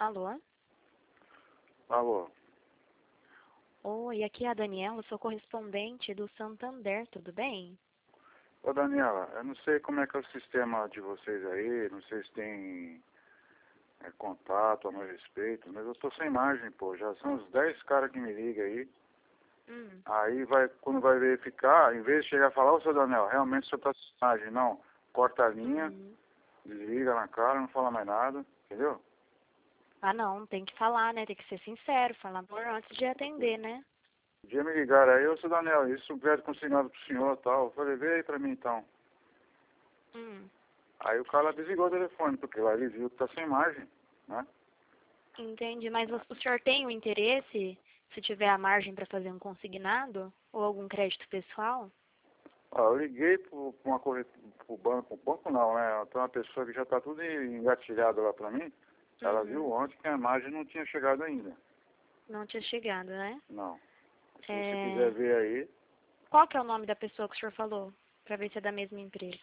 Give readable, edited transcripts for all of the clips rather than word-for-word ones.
Alô? Alô? Oi, aqui é a Daniela, sou correspondente do Santander, tudo bem? Ô Daniela, eu não sei como é que é o sistema de vocês aí, não sei se tem contato a meu respeito, mas eu tô sem margem, pô. Já são uns 10 caras que me ligam aí. Hum. Aí vai, quando vai verificar, em vez de chegar e falar, ô seu Daniel, realmente o senhor tá sem margem, não. Corta a linha, Uhum. desliga na cara, não fala mais nada, entendeu? Ah, não, tem que falar, né? Tem que ser sincero, falar por antes de atender, né? Um dia me ligaram aí, ô seu Daniel, isso o crédito consignado pro senhor e tal. Eu falei, vê aí pra mim então. Hum. Aí o cara desligou o telefone, porque lá ele viu que tá sem margem, né? Entendi, mas o senhor tem o interesse, se tiver a margem para fazer um consignado ou algum crédito pessoal? Ó, eu liguei para uma corretora, pro banco não, né? Tem uma pessoa que já está tudo engatilhado lá para mim. Ela viu Uhum. ontem que a margem não tinha chegado ainda. Não tinha chegado, né? Não. Se você quiser É... ver aí, Qual que é o nome da pessoa que o senhor falou? Para ver se é da mesma empresa.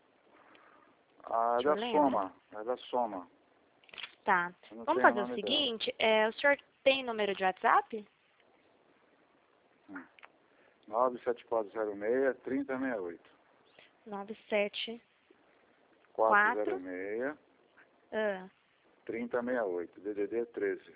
a O é senhor da lembra? Soma, é da Soma. Tá. Eu não Vamos tenho o fazer o nome dela. seguinte, o senhor tem número de WhatsApp? Hum. 97406-3068. 974 406 ah, 3068, DDD 13.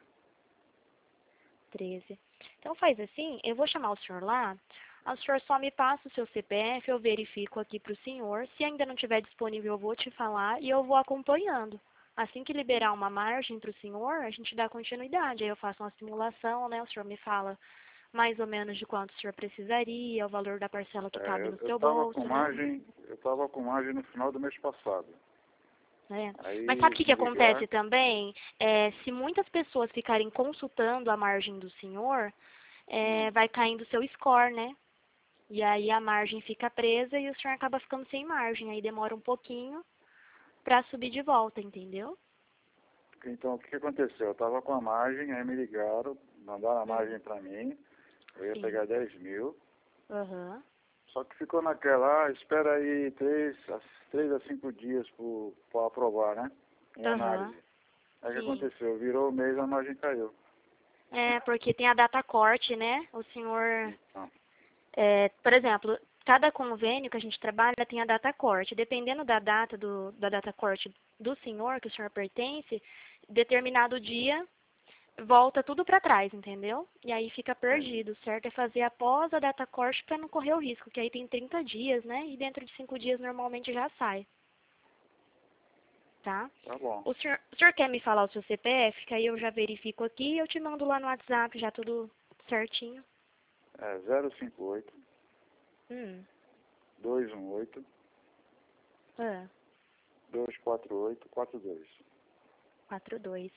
13. Então faz assim, eu vou chamar o senhor lá, o senhor só me passa o seu CPF, eu verifico aqui para o senhor, se ainda não estiver disponível eu vou te falar e eu vou acompanhando. Assim que liberar uma margem para o senhor, a gente dá continuidade, aí eu faço uma simulação, né, o senhor me fala mais ou menos de quanto o senhor precisaria, o valor da parcela que cabe no Eu seu estava com bolso, né? margem, eu estava com margem no final do mês passado. É. Mas sabe Aí o que que me ligaram. acontece também? Se muitas pessoas ficarem consultando a margem do senhor, vai caindo o seu score, né? E aí a margem fica presa e o senhor acaba ficando sem margem. Aí demora um pouquinho pra subir de volta, entendeu? Então, o que aconteceu? Eu estava com a margem, aí me ligaram, mandaram a Hum, margem para mim, eu ia sim. pegar 10 mil, Aham. só que ficou naquela, espera aí 3 a 5 dias para aprovar, né? Em Aham. análise. Aí o que Sim. aconteceu? Virou o mês, a margem caiu. Porque tem a data corte, né? O senhor, Então, por exemplo, cada convênio que a gente trabalha tem a data corte. Dependendo da data da data corte do senhor, que o senhor pertence, determinado dia volta tudo para trás, entendeu? E aí fica entendi. perdido. O certo é fazer após a data corte para não correr o risco, que aí tem 30 dias, né? E dentro de 5 dias normalmente já sai, tá? Tá bom. O senhor quer me falar o seu CPF, que aí eu já verifico aqui e eu te mando lá no WhatsApp, já tudo certinho. É 058 Hum, 218 ah, 24842. 42.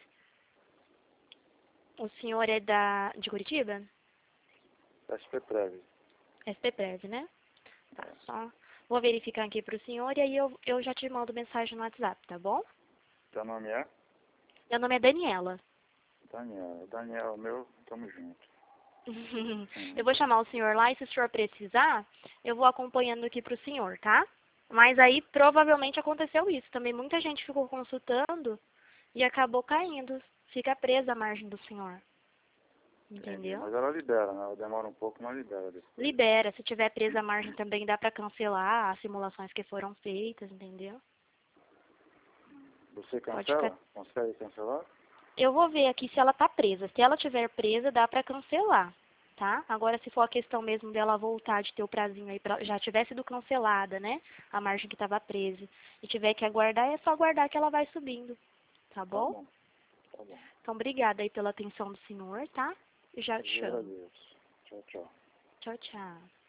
O senhor é de Curitiba? SP Prev. SPPREV, né? Tá, só vou verificar aqui pro senhor e aí eu já te mando mensagem no WhatsApp, tá bom? Teu nome é? Meu nome é Daniela. Daniel. Daniel, meu, tamo junto. Eu vou chamar o senhor lá e se o senhor precisar, eu vou acompanhando aqui pro senhor, tá? Mas aí provavelmente aconteceu isso. Também muita gente ficou consultando e acabou caindo. Fica presa a margem do senhor. Entendi. Entendeu? Mas ela libera, né? Ela demora um pouco, mas libera depois. Libera. Se tiver presa a margem também dá pra cancelar as simulações que foram feitas, entendeu? Você Pode ficar. cancela? Consegue cancelar? Eu vou ver aqui se ela tá presa. Se ela tiver presa, dá pra cancelar, tá? Agora, se for a questão mesmo dela voltar de ter o prazinho aí, já tiver sido cancelada, né? A margem que estava presa, e tiver que aguardar, é só aguardar que ela vai subindo, tá Tá bom? bom, tá bom. Então, obrigada aí pela atenção do senhor, tá? Eu já te Eu chamo. agradeço. Tchau, tchau. Tchau, tchau.